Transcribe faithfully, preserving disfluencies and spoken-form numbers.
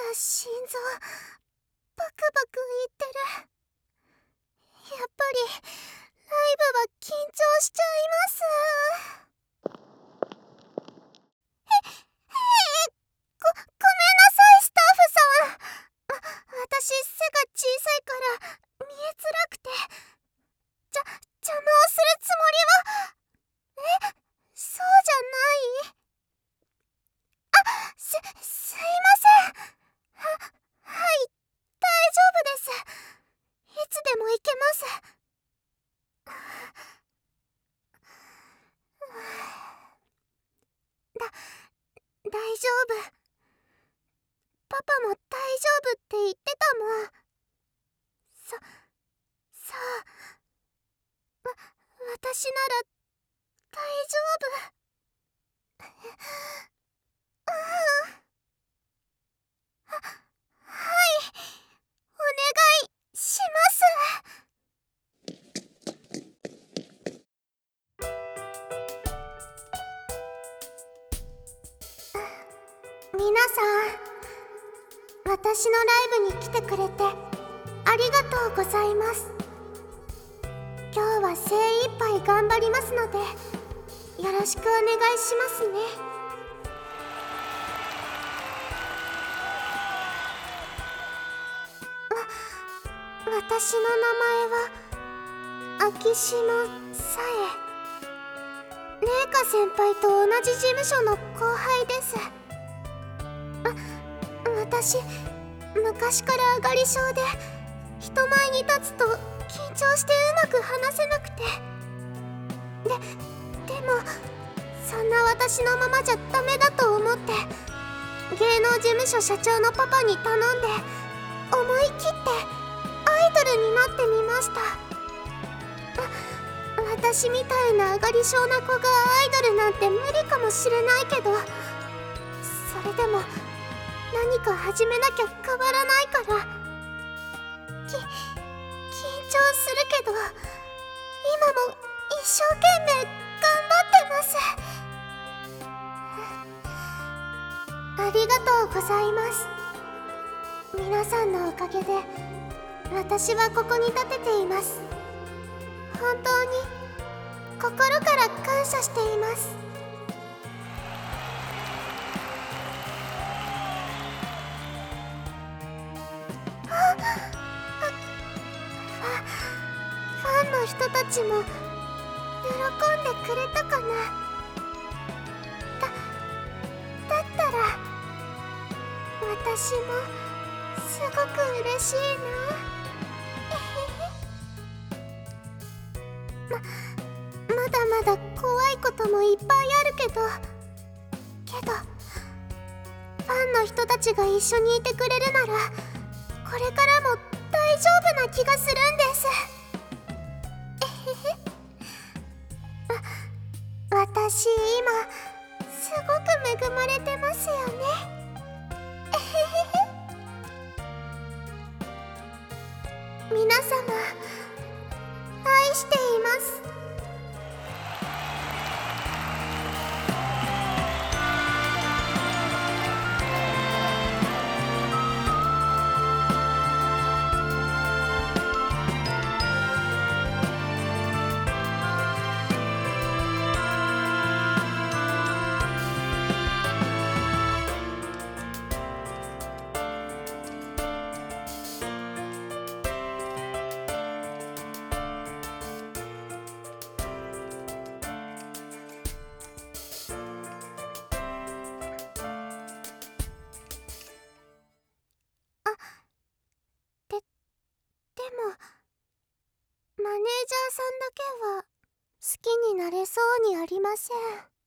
だ心臓バクバクいってる。やっぱりライブは緊張しちゃいます。え、えー、ご、ごめんなさいスタッフさん。わ、私背が小さいから見えづらくて、じゃ、邪魔をするつもりは。え、そうじゃない？あ、す、すいません。は、はい、大丈夫です。いつでも行けます。だ、大丈夫。パパも大丈夫って言ってたもん。そ、さあ、わ、私なら大丈夫。うん。は、はい、お願いします。皆さん、私のライブに来てくれてありがとうございます。今日は精一杯頑張りますのでよろしくお願いしますね。わ、私の名前は秋島さえ。麗華先輩と同じ事務所の後輩です。あ、私昔から上がり症で人前に立つと緊張してうまく話せなくて。で、でもそんな私のままじゃダメだと思って芸能事務所社長のパパに頼んで思い切ってアイドルになってみました。わ、私みたいな上がり症な子がアイドルなんて無理かもしれないけど、それでも何か始めなきゃ変わらないから。き、緊張するけど今も一生懸命頑張ってます。ありがとうございます。皆さんのおかげで私はここに立てています。本当に心から感謝しています。あ、あ、ファ、ファンの人たちも喜んでくれたかな。だ、だったら私もすごく嬉しいな。ま、まだまだ怖いこともいっぱいあるけど、けどファンの人たちが一緒にいてくれるならこれからも大丈夫な気がするんです。わ、私今すごく恵まれてますよね。皆様愛しています。あ、で、でもマネージャーさんだけは好きになれそうにありません。